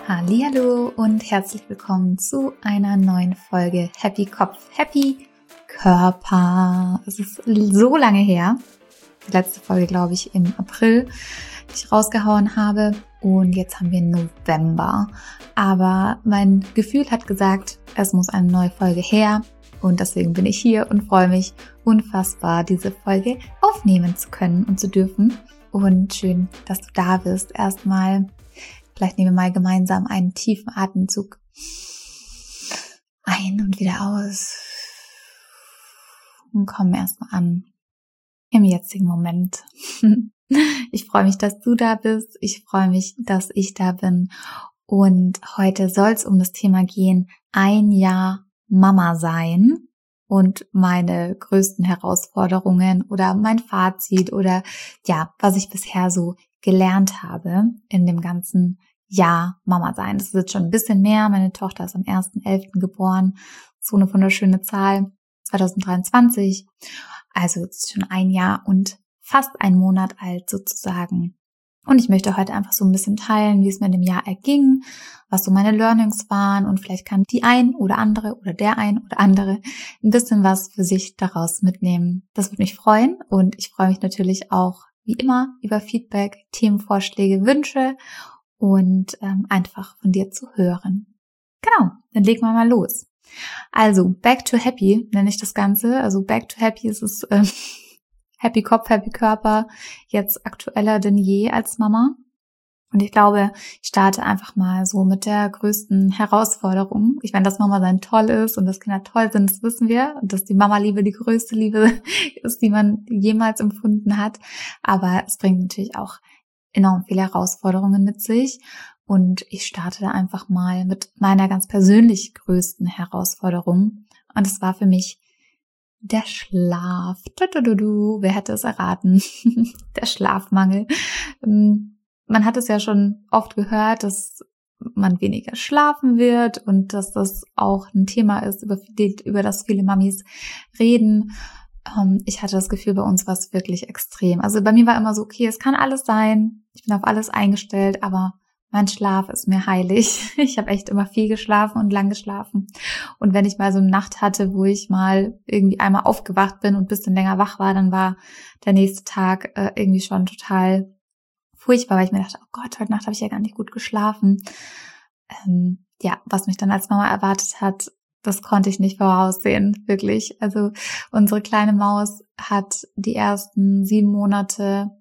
Hallihallo und herzlich willkommen zu einer neuen Folge Happy Kopf, Happy Körper. Es ist so lange her, die letzte Folge glaube ich im April, die ich rausgehauen habe und jetzt haben wir November. Aber mein Gefühl hat gesagt, es muss eine neue Folge her und deswegen bin ich hier und freue mich unfassbar, diese Folge aufnehmen zu können und zu dürfen. Und schön, dass du da bist. Erstmal, vielleicht nehmen wir mal gemeinsam einen tiefen Atemzug ein und wieder aus und kommen erstmal an im jetzigen Moment. Ich freue mich, dass du da bist. Ich freue mich, dass ich da bin. Und heute soll es um das Thema gehen, ein Jahr Mama sein und meine größten Herausforderungen oder mein Fazit oder ja, was ich bisher so gelernt habe in dem ganzen Jahr Mama sein. Das ist jetzt schon ein bisschen mehr. Meine Tochter ist am 1.11. geboren. So eine wunderschöne Zahl. 2023. Also jetzt schon ein Jahr und fast ein Monat alt sozusagen. Und ich möchte heute einfach so ein bisschen teilen, wie es mir in dem Jahr erging, was so meine Learnings waren und vielleicht kann die ein oder andere oder der ein oder andere ein bisschen was für sich daraus mitnehmen. Das würde mich freuen und ich freue mich natürlich auch wie immer über Feedback, Themenvorschläge, Wünsche und einfach von dir zu hören. Genau, dann legen wir mal los. Also, Back to Happy nenne ich das Ganze. Also Back to Happy ist es Happy Kopf, Happy Körper, jetzt aktueller denn je als Mama. Und ich glaube, ich starte einfach mal so mit der größten Herausforderung. Ich meine, dass Mama sein toll ist und dass Kinder toll sind, das wissen wir. Und dass die Mama-Liebe die größte Liebe ist, die man jemals empfunden hat. Aber es bringt natürlich auch enorm viele Herausforderungen mit sich. Und ich starte da einfach mal mit meiner ganz persönlich größten Herausforderung. Und es war für mich der Schlaf. Wer hätte es erraten? Der Schlafmangel. Man hat es ja schon oft gehört, dass man weniger schlafen wird und dass das auch ein Thema ist, über das viele Mamis reden. Ich hatte das Gefühl, bei uns war es wirklich extrem. Also bei mir war immer so, okay, es kann alles sein. Ich bin auf alles eingestellt, aber mein Schlaf ist mir heilig. Ich habe echt immer viel geschlafen und lang geschlafen. Und wenn ich mal so eine Nacht hatte, wo ich mal irgendwie einmal aufgewacht bin und ein bisschen länger wach war, dann war der nächste Tag irgendwie schon total furchtbar, weil ich mir dachte, oh Gott, heute Nacht habe ich ja gar nicht gut geschlafen. Ja, was mich dann als Mama erwartet hat, das konnte ich nicht voraussehen, wirklich. Also unsere kleine Maus hat die ersten 7 Monate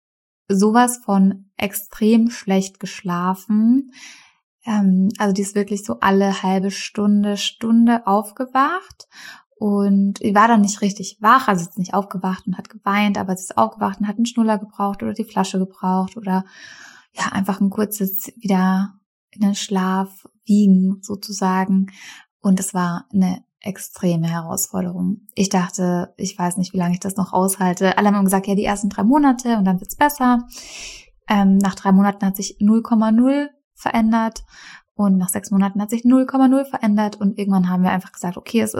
sowas von extrem schlecht geschlafen. Also die ist wirklich so alle halbe Stunde aufgewacht und die war dann nicht richtig wach, also sie ist nicht aufgewacht und hat geweint, aber sie ist aufgewacht und hat einen Schnuller gebraucht oder die Flasche gebraucht oder ja, einfach ein kurzes wieder in den Schlaf wiegen sozusagen. Und es war eine extreme Herausforderung. Ich dachte, ich weiß nicht, wie lange ich das noch aushalte. Alle haben gesagt, ja, die ersten 3 Monate und dann wird's besser. Nach 3 Monaten hat sich 0,0 verändert und nach 6 Monaten hat sich 0,0 verändert und irgendwann haben wir einfach gesagt, okay, it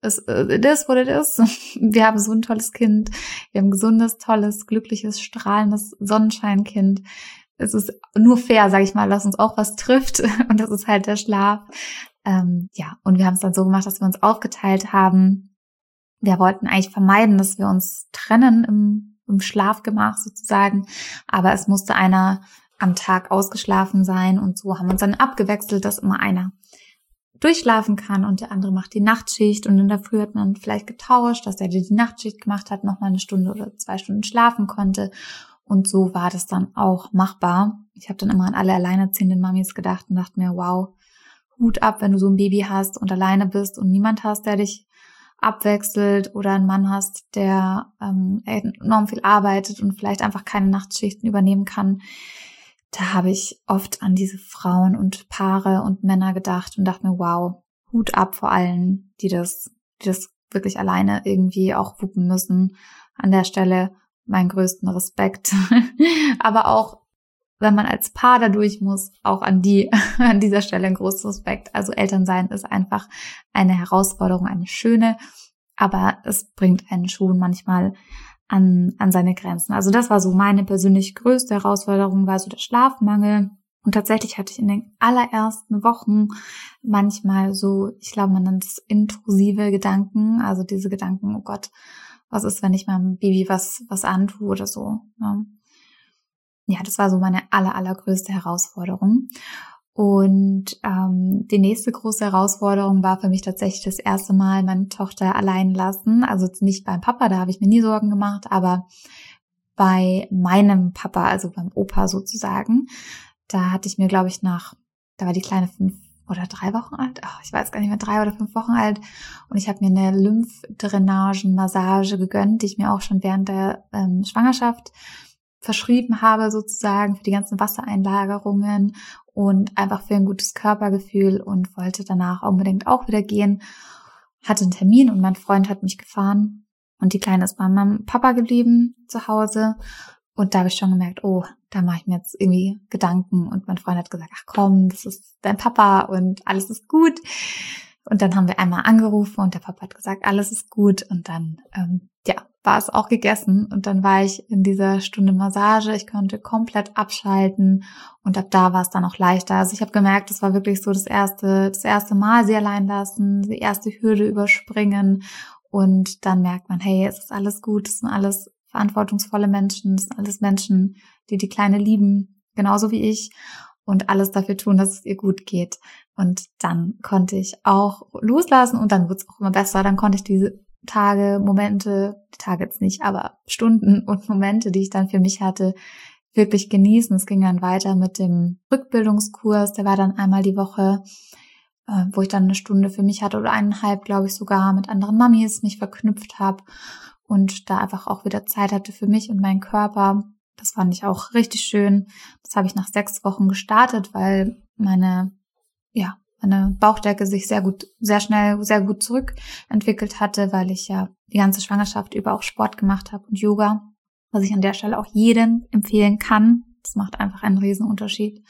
is what it is. Wir haben so ein tolles Kind. Wir haben ein gesundes, tolles, glückliches, strahlendes Sonnenscheinkind. Es ist nur fair, sage ich mal, dass uns auch was trifft und das ist halt der Schlaf. Ja, und wir haben es dann so gemacht, dass wir uns aufgeteilt haben. Wir wollten eigentlich vermeiden, dass wir uns trennen im Schlafgemach sozusagen, aber es musste einer am Tag ausgeschlafen sein und so haben wir uns dann abgewechselt, dass immer einer durchschlafen kann und der andere macht die Nachtschicht und in der Früh hat man vielleicht getauscht, dass der, der die Nachtschicht gemacht hat, noch mal 1 Stunde oder 2 Stunden schlafen konnte und so war das dann auch machbar. Ich habe dann immer an alle alleinerziehenden Mamis gedacht und dachte mir, wow, Hut ab, wenn du so ein Baby hast und alleine bist und niemand hast, der dich abwechselt oder einen Mann hast, der enorm viel arbeitet und vielleicht einfach keine Nachtschichten übernehmen kann. Da habe ich oft an diese Frauen und Paare und Männer gedacht und dachte mir, wow, Hut ab vor allen, die das wirklich alleine irgendwie auch wuppen müssen. An der Stelle meinen größten Respekt. Aber auch wenn man als Paar da durch muss, auch an dieser Stelle ein großes Respekt. Also Elternsein ist einfach eine Herausforderung, eine schöne, aber es bringt einen schon manchmal an seine Grenzen. Also das war so meine persönlich größte Herausforderung, war so der Schlafmangel. Und tatsächlich hatte ich in den allerersten Wochen manchmal so, ich glaube, man nennt es intrusive Gedanken, also diese Gedanken, oh Gott, was ist, wenn ich meinem Baby was antue oder so. Ne? Ja, das war so meine allergrößte Herausforderung. Und die nächste große Herausforderung war für mich tatsächlich das erste Mal meine Tochter allein lassen. Also nicht beim Papa, da habe ich mir nie Sorgen gemacht, aber bei meinem Papa, also beim Opa sozusagen. Da hatte ich mir, glaube ich, da war die Kleine 5 oder 3 Wochen alt. Ich weiß gar nicht mehr, 3 oder 5 Wochen alt. Und ich habe mir eine Lymphdrainagen-Massage gegönnt, die ich mir auch schon während der Schwangerschaft verschrieben habe, sozusagen, für die ganzen Wassereinlagerungen und einfach für ein gutes Körpergefühl, und wollte danach unbedingt auch wieder gehen. Hatte einen Termin und mein Freund hat mich gefahren und die Kleine ist bei meinem Papa geblieben zu Hause. Und da habe ich schon gemerkt, oh, da mache ich mir jetzt irgendwie Gedanken. Und mein Freund hat gesagt, ach komm, das ist dein Papa und alles ist gut. Und dann haben wir einmal angerufen und der Papa hat gesagt, alles ist gut. Und dann, war es auch gegessen. Und dann war ich in dieser Stunde Massage. Ich konnte komplett abschalten. Und ab da war es dann auch leichter. Also ich habe gemerkt, das war wirklich so das erste Mal sie allein lassen, die erste Hürde überspringen. Und dann merkt man, hey, es ist alles gut, es sind alles verantwortungsvolle Menschen, es sind alles Menschen, die die Kleine lieben, genauso wie ich, und alles dafür tun, dass es ihr gut geht. Und dann konnte ich auch loslassen und dann wurde es auch immer besser. Dann konnte ich diese Tage jetzt nicht, aber Stunden und Momente, die ich dann für mich hatte, wirklich genießen. Es ging dann weiter mit dem Rückbildungskurs, der war dann einmal die Woche, wo ich dann eine Stunde für mich hatte oder 1,5, glaube ich, sogar mit anderen Mamis mich verknüpft habe und da einfach auch wieder Zeit hatte für mich und meinen Körper. Das fand ich auch richtig schön. Das habe ich nach 6 Wochen gestartet, weil meine Bauchdecke sich sehr schnell, sehr gut zurückentwickelt hatte, weil ich ja die ganze Schwangerschaft über auch Sport gemacht habe und Yoga, was ich an der Stelle auch jedem empfehlen kann. Das macht einfach einen riesen Unterschied.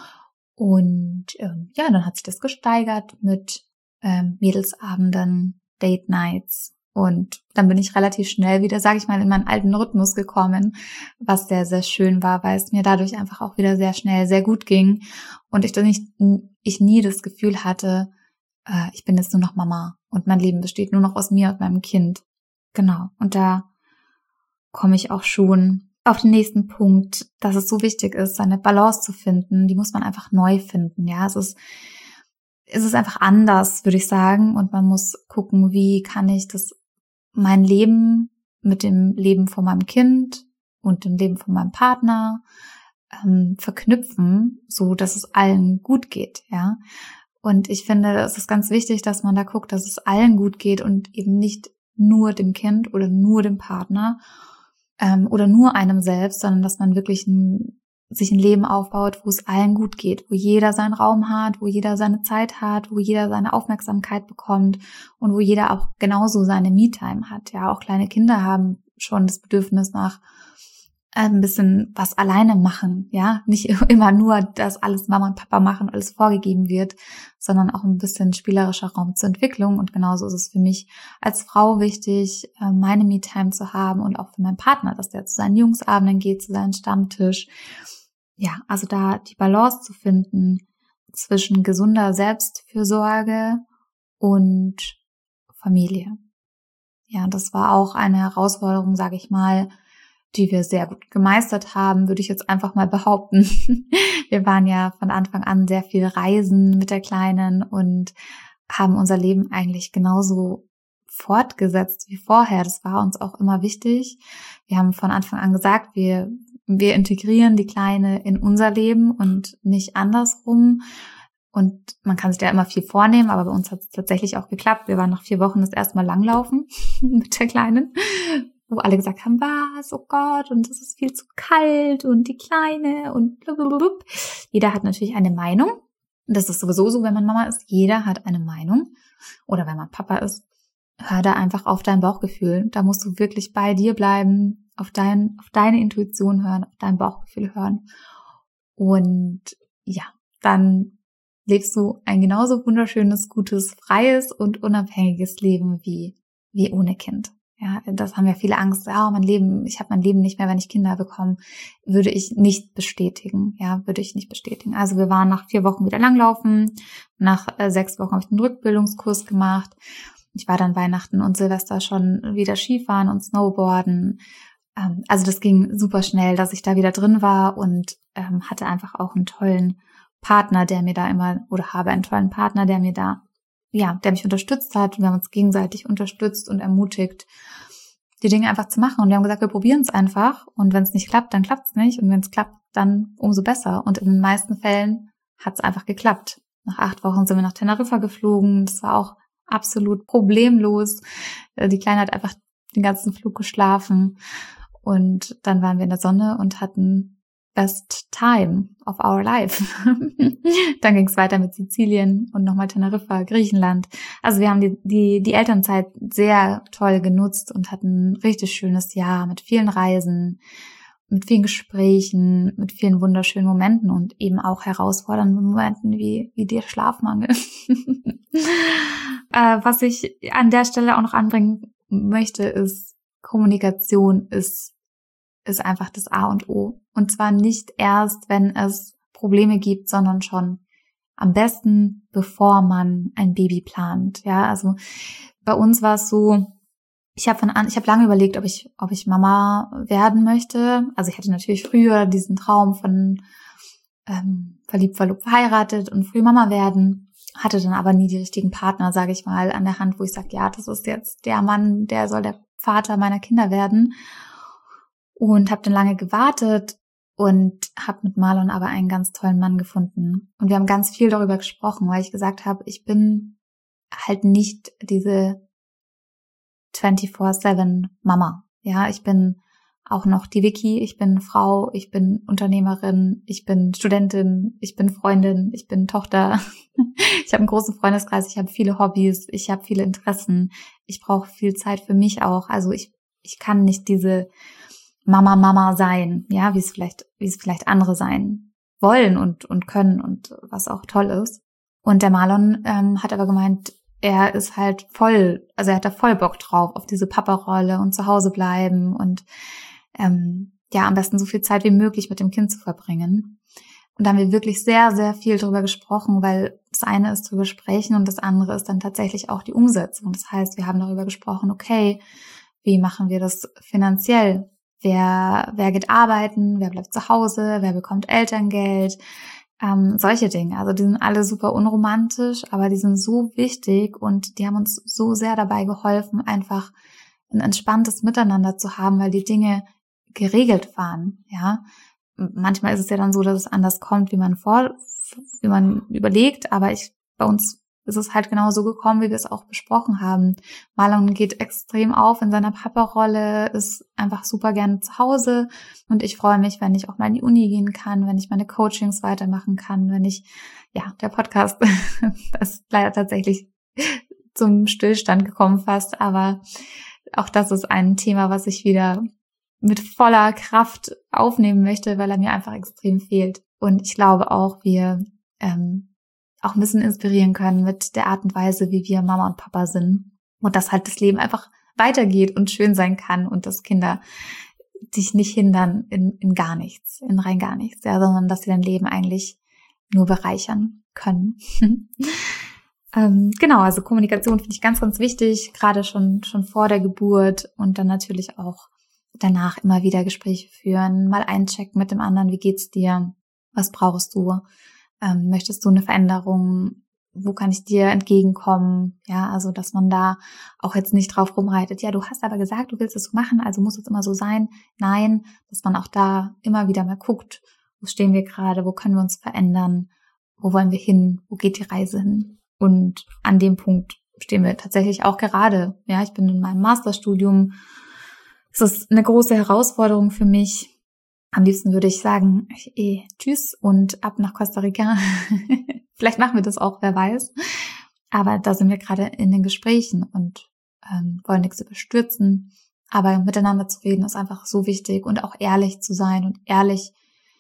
Und dann hat sich das gesteigert mit Mädelsabenden, Date Nights. Und dann bin ich relativ schnell wieder, sage ich mal, in meinen alten Rhythmus gekommen, was sehr, sehr schön war, weil es mir dadurch einfach auch wieder sehr schnell sehr gut ging. Und ich nie das Gefühl hatte, ich bin jetzt nur noch Mama und mein Leben besteht nur noch aus mir und meinem Kind. Genau. Und da komme ich auch schon auf den nächsten Punkt, dass es so wichtig ist, seine Balance zu finden. Die muss man einfach neu finden. Ja, es ist einfach anders, würde ich sagen. Und man muss gucken, wie kann ich mein Leben mit dem Leben von meinem Kind und dem Leben von meinem Partner verknüpfen, so dass es allen gut geht, ja. Und ich finde, es ist ganz wichtig, dass man da guckt, dass es allen gut geht und eben nicht nur dem Kind oder nur dem Partner oder nur einem selbst, sondern dass man wirklich sich ein Leben aufbaut, wo es allen gut geht, wo jeder seinen Raum hat, wo jeder seine Zeit hat, wo jeder seine Aufmerksamkeit bekommt und wo jeder auch genauso seine Me-Time hat. Ja, auch kleine Kinder haben schon das Bedürfnis nach ein bisschen was alleine machen, ja, nicht immer nur, dass alles Mama und Papa machen, alles vorgegeben wird, sondern auch ein bisschen spielerischer Raum zur Entwicklung. Und genauso ist es für mich als Frau wichtig, meine Me-Time zu haben und auch für meinen Partner, dass der zu seinen Jungsabenden geht, zu seinem Stammtisch. Ja, also da die Balance zu finden zwischen gesunder Selbstfürsorge und Familie. Ja, das war auch eine Herausforderung, sage ich mal, die wir sehr gut gemeistert haben, würde ich jetzt einfach mal behaupten. Wir waren ja von Anfang an sehr viel reisen mit der Kleinen und haben unser Leben eigentlich genauso fortgesetzt wie vorher. Das war uns auch immer wichtig. Wir haben von Anfang an gesagt, wir integrieren die Kleine in unser Leben und nicht andersrum. Und man kann sich ja immer viel vornehmen, aber bei uns hat es tatsächlich auch geklappt. Wir waren nach 4 Wochen das erste Mal langlaufen mit der Kleinen, wo alle gesagt haben, was, oh Gott, und es ist viel zu kalt und die Kleine und blablabla. Jeder hat natürlich eine Meinung. Und das ist sowieso so, wenn man Mama ist. Jeder hat eine Meinung. Oder wenn man Papa ist. Hör da einfach auf dein Bauchgefühl. Da musst du wirklich bei dir bleiben, auf deine Intuition hören, auf dein Bauchgefühl hören. Und ja, dann lebst du ein genauso wunderschönes, gutes, freies und unabhängiges Leben wie ohne Kind. Ja, das haben ja viele Angst. Ja, ich habe mein Leben nicht mehr, wenn ich Kinder bekomme. Würde ich nicht bestätigen. Ja, würde ich nicht bestätigen. Also wir waren nach 4 Wochen wieder langlaufen. Nach 6 Wochen habe ich einen Rückbildungskurs gemacht. Ich war dann Weihnachten und Silvester schon wieder Skifahren und Snowboarden. Also das ging super schnell, dass ich da wieder drin war und hatte einfach auch einen tollen Partner, der mir da habe einen tollen Partner, der mir da, ja, der mich unterstützt hat. Wir haben uns gegenseitig unterstützt und ermutigt, die Dinge einfach zu machen. Und wir haben gesagt, wir probieren es einfach. Und wenn es nicht klappt, dann klappt es nicht. Und wenn es klappt, dann umso besser. Und in den meisten Fällen hat es einfach geklappt. Nach 8 Wochen sind wir nach Teneriffa geflogen. Das war auch absolut problemlos. Die Kleine hat einfach den ganzen Flug geschlafen. Und dann waren wir in der Sonne und hatten best time of our life. Dann ging es weiter mit Sizilien und nochmal Teneriffa, Griechenland. Also wir haben die Elternzeit sehr toll genutzt und hatten ein richtig schönes Jahr mit vielen Reisen, mit vielen Gesprächen, mit vielen wunderschönen Momenten und eben auch herausfordernden Momenten wie der Schlafmangel. Was ich an der Stelle auch noch anbringen möchte, ist, Kommunikation ist einfach das A und O. Und zwar nicht erst, wenn es Probleme gibt, sondern schon am besten, bevor man ein Baby plant. Ja, also bei uns war es so, ich habe lange überlegt, ob ich Mama werden möchte. Also ich hatte natürlich früher diesen Traum von verliebt, verlobt, verheiratet und früh Mama werden. Hatte dann aber nie die richtigen Partner, sage ich mal, an der Hand, wo ich sage, ja, das ist jetzt der Mann, der soll der Vater meiner Kinder werden. Und habe dann lange gewartet und habe mit Marlon aber einen ganz tollen Mann gefunden. Und wir haben ganz viel darüber gesprochen, weil ich gesagt habe, ich bin halt nicht diese 24/7 Mama. Ja, ich bin auch noch die Vicky, ich bin Frau, ich bin Unternehmerin, ich bin Studentin, ich bin Freundin, ich bin Tochter. Ich habe einen großen Freundeskreis, ich habe viele Hobbys, ich habe viele Interessen. Ich brauche viel Zeit für mich auch. Also ich kann nicht diese Mama sein, ja, wie es vielleicht andere sein wollen und können und was auch toll ist. Und der Marlon hat aber gemeint, er ist halt er hat da voll Bock drauf, auf diese Papa-Rolle und zu Hause bleiben und ja, am besten so viel Zeit wie möglich mit dem Kind zu verbringen. Und da haben wir wirklich sehr, sehr viel drüber gesprochen, weil das eine ist drüber sprechen und das andere ist dann tatsächlich auch die Umsetzung. Das heißt, wir haben darüber gesprochen, okay, wie machen wir das finanziell? Wer geht arbeiten? Wer bleibt zu Hause? Wer bekommt Elterngeld? Solche Dinge. Also die sind alle super unromantisch, aber die sind so wichtig und die haben uns so sehr dabei geholfen, einfach ein entspanntes Miteinander zu haben, weil die Dinge geregelt waren. Ja, manchmal ist es ja dann so, dass es anders kommt, wie man überlegt, aber bei uns ist es halt genau so gekommen, wie wir es auch besprochen haben. Marlon geht extrem auf in seiner Papa-Rolle, ist einfach super gerne zu Hause und ich freue mich, wenn ich auch mal in die Uni gehen kann, wenn ich meine Coachings weitermachen kann, der Podcast ist leider tatsächlich zum Stillstand gekommen fast, aber auch das ist ein Thema, was ich wieder mit voller Kraft aufnehmen möchte, weil er mir einfach extrem fehlt. Und ich glaube auch, wir auch ein bisschen inspirieren können mit der Art und Weise, wie wir Mama und Papa sind. Und dass halt das Leben einfach weitergeht und schön sein kann und dass Kinder dich nicht hindern in gar nichts, in rein gar nichts, ja, sondern dass sie dein Leben eigentlich nur bereichern können. Genau, also Kommunikation finde ich ganz, ganz wichtig, gerade schon vor der Geburt und dann natürlich auch danach immer wieder Gespräche führen, mal einchecken mit dem anderen, wie geht's dir, was brauchst du, möchtest du eine Veränderung, wo kann ich dir entgegenkommen, ja, also dass man da auch jetzt nicht drauf rumreitet, ja, du hast aber gesagt, du willst es so machen, also muss es immer so sein, nein, dass man auch da immer wieder mal guckt, wo stehen wir gerade, wo können wir uns verändern, wo wollen wir hin, wo geht die Reise hin und an dem Punkt stehen wir tatsächlich auch gerade, ja, ich bin in meinem Masterstudium, es ist eine große Herausforderung für mich. Am liebsten würde ich sagen, tschüss und ab nach Costa Rica. Vielleicht machen wir das auch, wer weiß. Aber da sind wir gerade in den Gesprächen und wollen nichts überstürzen. Aber miteinander zu reden ist einfach so wichtig und auch ehrlich zu sein und ehrlich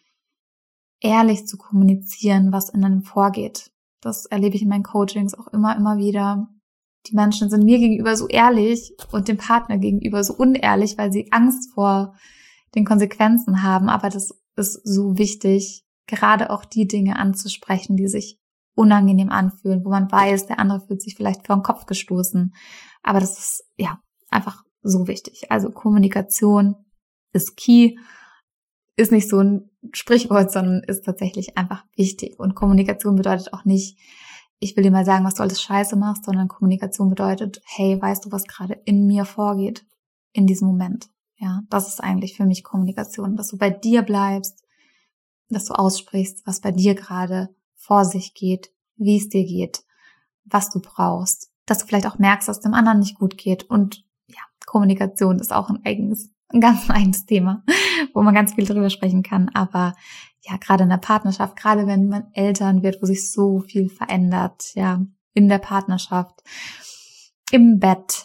zu kommunizieren, was in einem vorgeht. Das erlebe ich in meinen Coachings auch immer wieder. die Menschen sind mir gegenüber so ehrlich und dem Partner gegenüber so unehrlich, weil sie Angst vor den Konsequenzen haben. Aber das ist so wichtig, gerade auch die Dinge anzusprechen, die sich unangenehm anfühlen, wo man weiß, der andere fühlt sich vielleicht vor den Kopf gestoßen. Aber das ist ja einfach so wichtig. Also Kommunikation ist key, ist nicht so ein Sprichwort, sondern ist tatsächlich einfach wichtig. Und Kommunikation bedeutet auch nicht, ich will dir mal sagen, was du alles scheiße machst, sondern Kommunikation bedeutet, hey, weißt du, was gerade in mir vorgeht in diesem Moment? Ja, das ist eigentlich für mich Kommunikation, dass du bei dir bleibst, dass du aussprichst, was bei dir gerade vor sich geht, wie es dir geht, was du brauchst, dass du vielleicht auch merkst, dass es dem anderen nicht gut geht. Und ja, Kommunikation ist auch ein ganz eigenes Thema, wo man ganz viel drüber sprechen kann. Aber ja, gerade in der Partnerschaft, gerade wenn man Eltern wird, wo sich so viel verändert, ja, in der Partnerschaft, im Bett,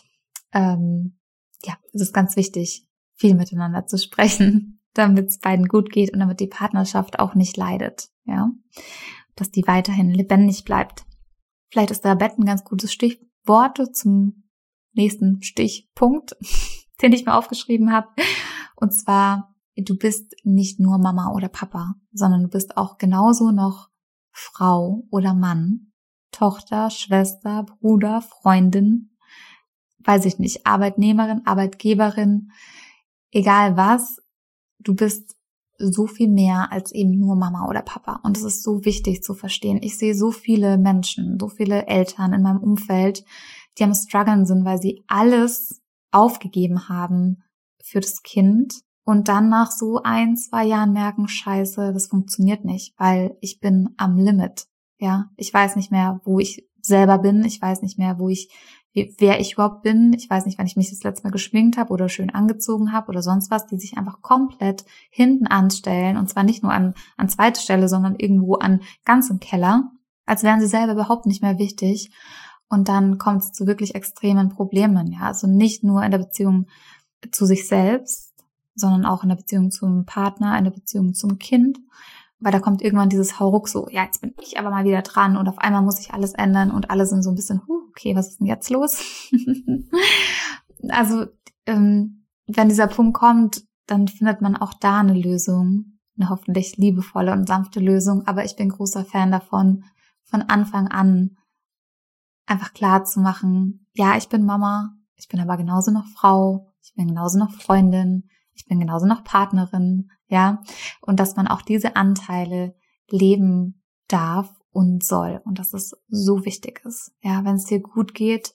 ja, es ist ganz wichtig, viel miteinander zu sprechen, damit es beiden gut geht und damit die Partnerschaft auch nicht leidet, ja, dass die weiterhin lebendig bleibt. Vielleicht ist da Bett ein ganz gutes Stichwort zum nächsten Stichpunkt, den ich mir aufgeschrieben habe. Und zwar, du bist nicht nur Mama oder Papa, sondern du bist auch genauso noch Frau oder Mann, Tochter, Schwester, Bruder, Freundin, weiß ich nicht, Arbeitnehmerin, Arbeitgeberin, egal was, du bist so viel mehr als eben nur Mama oder Papa. Und es ist so wichtig zu verstehen. Ich sehe so viele Menschen, so viele Eltern in meinem Umfeld, die am Struggeln sind, weil sie alles aufgegeben haben für das Kind und dann nach so 1-2 Jahren merken, scheiße, das funktioniert nicht, weil ich bin am Limit. Ja, ich weiß nicht mehr, wo ich selber bin. Ich weiß nicht mehr, wer ich überhaupt bin. Ich weiß nicht, wann ich mich das letzte Mal geschminkt habe oder schön angezogen habe oder sonst was, die sich einfach komplett hinten anstellen und zwar nicht nur an zweite Stelle, sondern irgendwo ganz im Keller, als wären sie selber überhaupt nicht mehr wichtig. Und dann kommt es zu wirklich extremen Problemen, ja. Also nicht nur in der Beziehung zu sich selbst, sondern auch in der Beziehung zum Partner, in der Beziehung zum Kind. Weil da kommt irgendwann dieses Hauruck so, ja, jetzt bin ich aber mal wieder dran und auf einmal muss ich alles ändern und alle sind so ein bisschen, okay, was ist denn jetzt los? Also, wenn dieser Punkt kommt, dann findet man auch da eine Lösung, eine hoffentlich liebevolle und sanfte Lösung. Aber ich bin großer Fan davon, von Anfang an einfach klar zu machen, ja, ich bin Mama, ich bin aber genauso noch Frau, ich bin genauso noch Freundin, ich bin genauso noch Partnerin, ja, und dass man auch diese Anteile leben darf und soll und dass es so wichtig ist, ja, wenn es dir gut geht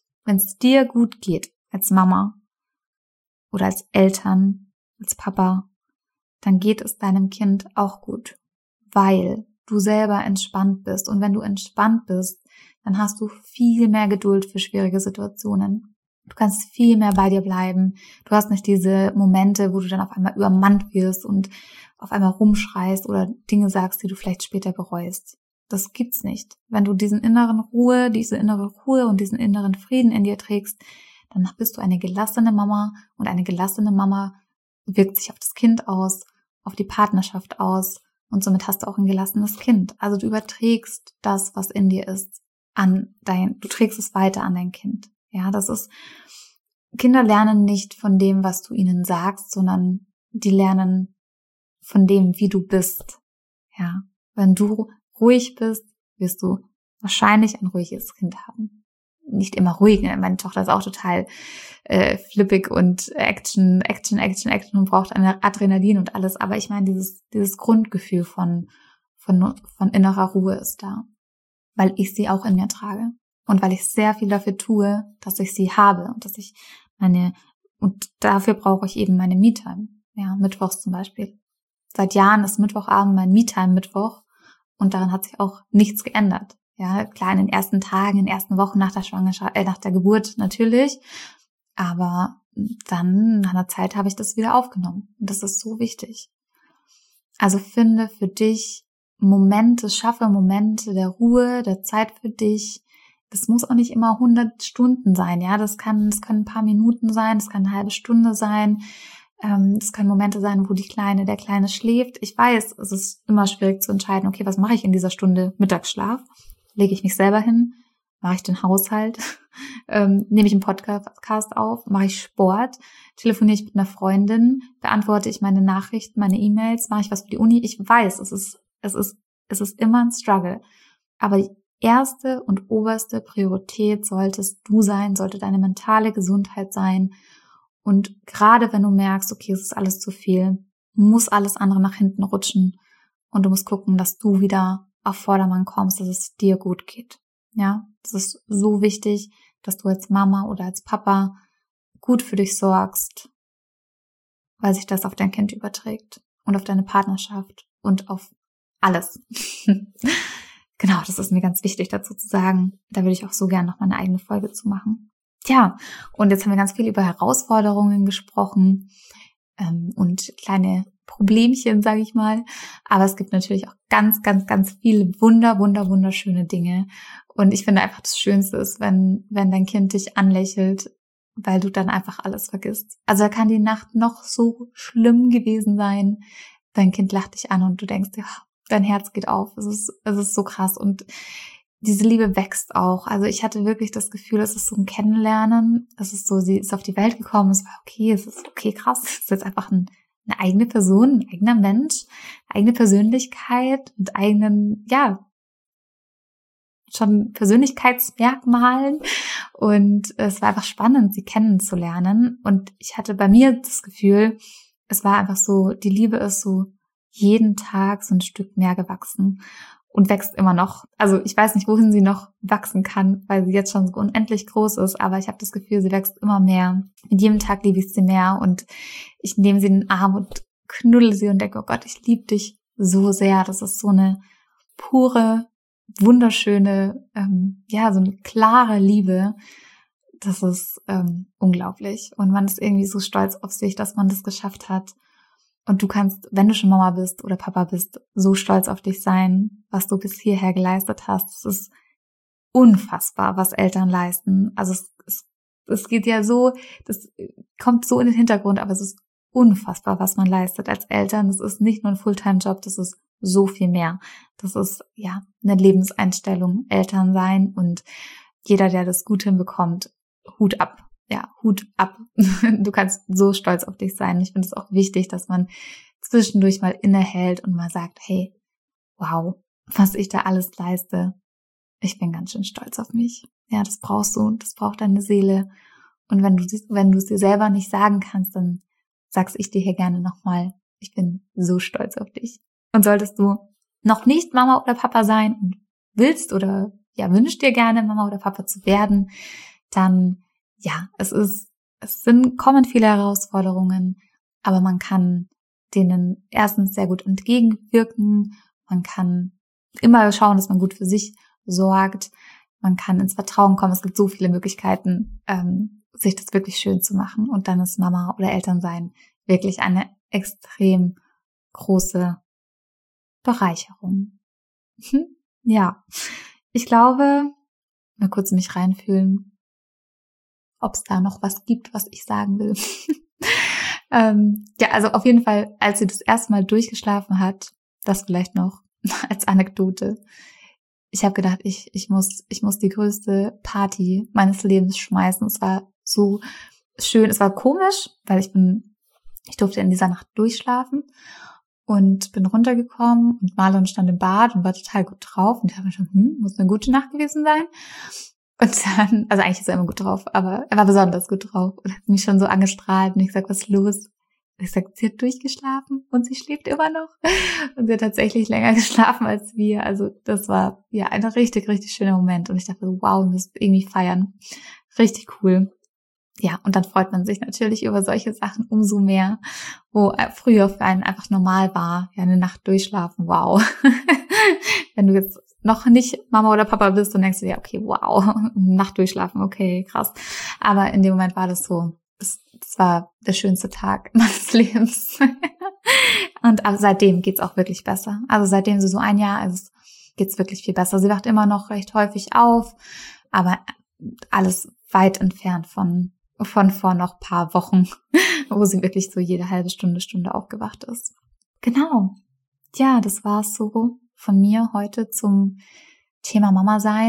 als Mama oder als Eltern, als Papa, dann geht es deinem Kind auch gut, weil du selber entspannt bist und wenn du entspannt bist, dann hast du viel mehr Geduld für schwierige Situationen. Du kannst viel mehr bei dir bleiben. Du hast nicht diese Momente, wo du dann auf einmal übermannt wirst und auf einmal rumschreist oder Dinge sagst, die du vielleicht später bereust. Das gibt's nicht. Wenn du diese innere Ruhe und diesen inneren Frieden in dir trägst, dann bist du eine gelassene Mama und eine gelassene Mama wirkt sich auf das Kind aus, auf die Partnerschaft aus und somit hast du auch ein gelassenes Kind. Also du überträgst das, was in dir ist, du trägst es weiter an dein Kind. Ja, Kinder lernen nicht von dem, was du ihnen sagst, sondern die lernen von dem, wie du bist. Ja, wenn du ruhig bist, wirst du wahrscheinlich ein ruhiges Kind haben. Nicht immer ruhig, meine Tochter ist auch total flippig und Action und braucht Adrenalin und alles, aber ich meine, dieses Grundgefühl von innerer Ruhe ist da, weil ich sie auch in mir trage. Und weil ich sehr viel dafür tue, dass ich sie habe und dafür brauche ich eben meine Me-Time. Ja, mittwochs zum Beispiel. Seit Jahren ist Mittwochabend mein Me-Time-Mittwoch und daran hat sich auch nichts geändert. Ja, klar, in den ersten Tagen, in den ersten Wochen nach der Schwangerschaft, nach der Geburt natürlich, aber dann nach einer Zeit habe ich das wieder aufgenommen und das ist so wichtig. Also finde für dich schaffe Momente der Ruhe, der Zeit für dich. Das muss auch nicht immer 100 Stunden sein, ja. Das können ein paar Minuten sein, das kann eine halbe Stunde sein. Das können Momente sein, wo der Kleine schläft. Ich weiß, es ist immer schwierig zu entscheiden, okay, was mache ich in dieser Stunde Mittagsschlaf? Lege ich mich selber hin mache ich den Haushalt, nehme ich einen Podcast auf, mache ich Sport, telefoniere ich mit einer Freundin, beantworte ich meine Nachrichten, meine E-Mails, mache ich was für die Uni. Ich weiß, es ist immer ein Struggle. Aber die erste und oberste Priorität solltest du sein, sollte deine mentale Gesundheit sein. Und gerade wenn du merkst, okay, es ist alles zu viel, muss alles andere nach hinten rutschen und du musst gucken, dass du wieder auf Vordermann kommst, dass es dir gut geht. Ja, das ist so wichtig, dass du als Mama oder als Papa gut für dich sorgst, weil sich das auf dein Kind überträgt und auf deine Partnerschaft und auf alles. Genau, das ist mir ganz wichtig dazu zu sagen. Da würde ich auch so gerne noch mal eine eigene Folge zu machen. Ja, und jetzt haben wir ganz viel über Herausforderungen gesprochen und kleine Problemchen, sage ich mal. Aber es gibt natürlich auch ganz, ganz, ganz viele wunderschöne Dinge. Und ich finde einfach, das Schönste ist, wenn dein Kind dich anlächelt, weil du dann einfach alles vergisst. Also da kann die Nacht noch so schlimm gewesen sein. Dein Kind lacht dich an und du denkst, ja, dein Herz geht auf. Es ist so krass. Und diese Liebe wächst auch. Also ich hatte wirklich das Gefühl, es ist so ein Kennenlernen. Es ist so, sie ist auf die Welt gekommen. Es war okay, es ist okay, krass. Es ist jetzt einfach eine eigene Person, ein eigener Mensch, eine eigene Persönlichkeit mit eigenen, ja, schon Persönlichkeitsmerkmalen. Und es war einfach spannend, sie kennenzulernen. Und ich hatte bei mir das Gefühl, es war einfach so, die Liebe ist so jeden Tag so ein Stück mehr gewachsen und wächst immer noch. Also ich weiß nicht, wohin sie noch wachsen kann, weil sie jetzt schon so unendlich groß ist, aber ich habe das Gefühl, sie wächst immer mehr. Mit jedem Tag liebe ich sie mehr und ich nehme sie in den Arm und knuddel sie und denke, oh Gott, ich liebe dich so sehr. Das ist so eine pure, wunderschöne, ja, so eine klare Liebe. Das ist unglaublich. Und man ist irgendwie so stolz auf sich, dass man das geschafft hat. Und du kannst, wenn du schon Mama bist oder Papa bist, so stolz auf dich sein, was du bis hierher geleistet hast. Es ist unfassbar, was Eltern leisten. Also es geht ja so, das kommt so in den Hintergrund, aber es ist unfassbar, was man leistet als Eltern. Das ist nicht nur ein Fulltime-Job, das ist so viel mehr. Das ist ja eine Lebenseinstellung, Eltern sein, und jeder, der das gut hinbekommt, Hut ab. Ja, Hut ab. Du kannst so stolz auf dich sein. Ich finde es auch wichtig, dass man zwischendurch mal innehält und mal sagt, hey, wow, was ich da alles leiste. Ich bin ganz schön stolz auf mich. Ja, das brauchst du und das braucht deine Seele. Und wenn du es dir selber nicht sagen kannst, dann sag's ich dir hier gerne nochmal. Ich bin so stolz auf dich. Und solltest du noch nicht Mama oder Papa sein und willst oder ja wünschst dir gerne Mama oder Papa zu werden, dann ja, kommen viele Herausforderungen, aber man kann denen erstens sehr gut entgegenwirken. Man kann immer schauen, dass man gut für sich sorgt. Man kann ins Vertrauen kommen. Es gibt so viele Möglichkeiten, sich das wirklich schön zu machen. Und dann ist Mama oder Elternsein wirklich eine extrem große Bereicherung. Ja, ich glaube, mal kurz in mich reinfühlen, ob es da noch was gibt, was ich sagen will. Ja, also auf jeden Fall, als sie das erste Mal durchgeschlafen hat, das vielleicht noch als Anekdote. Ich habe gedacht, ich muss die größte Party meines Lebens schmeißen. Es war so schön, es war komisch, weil ich durfte in dieser Nacht durchschlafen und bin runtergekommen und Marlon stand im Bad und war total gut drauf und ich habe mir schon, muss eine gute Nacht gewesen sein. Und dann, also eigentlich ist er immer gut drauf, aber er war besonders gut drauf und hat mich schon so angestrahlt und ich sag, was ist los? Und ich sag, sie hat durchgeschlafen und sie schläft immer noch. Und sie hat tatsächlich länger geschlafen als wir. Also das war ja ein richtig, richtig schöner Moment. Und ich dachte so, wow, wir müssen irgendwie feiern. Richtig cool. Ja, und dann freut man sich natürlich über solche Sachen umso mehr, wo früher für einen einfach normal war. Ja, eine Nacht durchschlafen, wow. Wenn du jetzt noch nicht Mama oder Papa bist, dann denkst du dir, okay, wow, Nacht durchschlafen, okay, krass. Aber in dem Moment war das so, das war der schönste Tag meines Lebens. Und seitdem geht's auch wirklich besser. Also seitdem sie so ein Jahr ist, geht's wirklich viel besser. Sie wacht immer noch recht häufig auf, aber alles weit entfernt von vor noch paar Wochen, wo sie wirklich so jede halbe Stunde aufgewacht ist. Genau. Ja, das war's so von mir heute zum Thema Mama sein.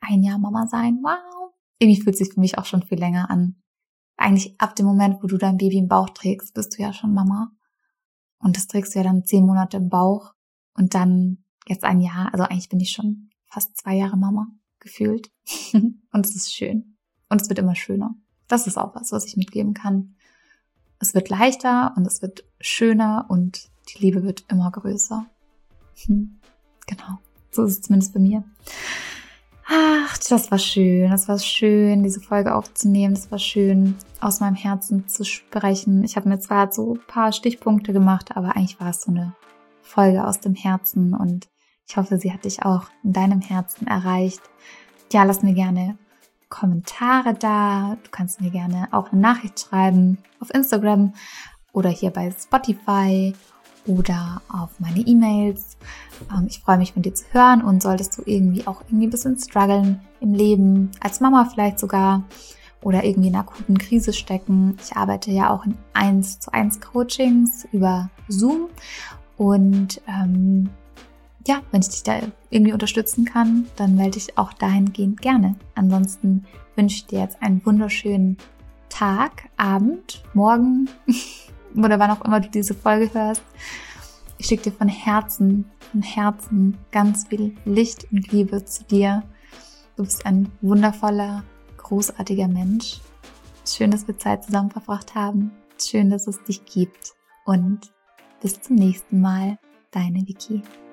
1 Jahr Mama sein. Wow. Irgendwie fühlt es sich für mich auch schon viel länger an. Eigentlich ab dem Moment, wo du dein Baby im Bauch trägst, bist du ja schon Mama. Und das trägst du ja dann 10 Monate im Bauch und dann jetzt 1 Jahr. Also eigentlich bin ich schon fast 2 Jahre Mama gefühlt. Und es ist schön. Und es wird immer schöner. Das ist auch was ich mitgeben kann. Es wird leichter und es wird schöner und die Liebe wird immer größer. Genau. So ist es zumindest bei mir. Ach, das war schön, diese Folge aufzunehmen. Das war schön, aus meinem Herzen zu sprechen. Ich habe mir zwar so ein paar Stichpunkte gemacht, aber eigentlich war es so eine Folge aus dem Herzen und ich hoffe, sie hat dich auch in deinem Herzen erreicht. Ja, lass mir gerne Kommentare da. Du kannst mir gerne auch eine Nachricht schreiben auf Instagram oder hier bei Spotify oder auf meine E-Mails. Ich freue mich, von dir zu hören und solltest du irgendwie ein bisschen strugglen im Leben, als Mama vielleicht sogar oder irgendwie in einer akuten Krise stecken. Ich arbeite ja auch in 1:1 Coachings über Zoom und wenn ich dich da irgendwie unterstützen kann, dann melde ich auch dahingehend gerne. Ansonsten wünsche ich dir jetzt einen wunderschönen Tag, Abend, Morgen oder wann auch immer du diese Folge hörst. Ich schicke dir von Herzen ganz viel Licht und Liebe zu dir. Du bist ein wundervoller, großartiger Mensch. Schön, dass wir Zeit zusammen verbracht haben. Schön, dass es dich gibt. Und bis zum nächsten Mal. Deine Vicky.